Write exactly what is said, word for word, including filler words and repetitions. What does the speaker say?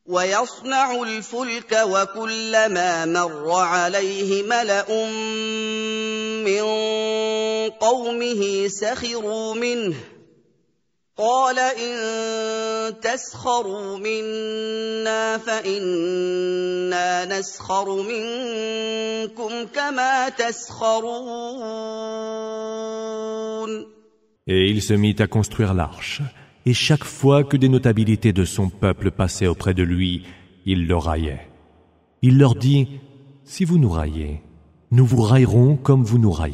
ويصنع الفلك وكلما مر عليه ملأ من قومه سخروا منه قال إن تسخروا منا فإنا نسخر منكم كما تسخرون. Et il se mit à construire l'arche. Et chaque fois que des notabilités de son peuple passaient auprès de lui, il le raillait. Il leur dit « Si vous nous raillez, nous vous raillerons comme vous nous raillez. »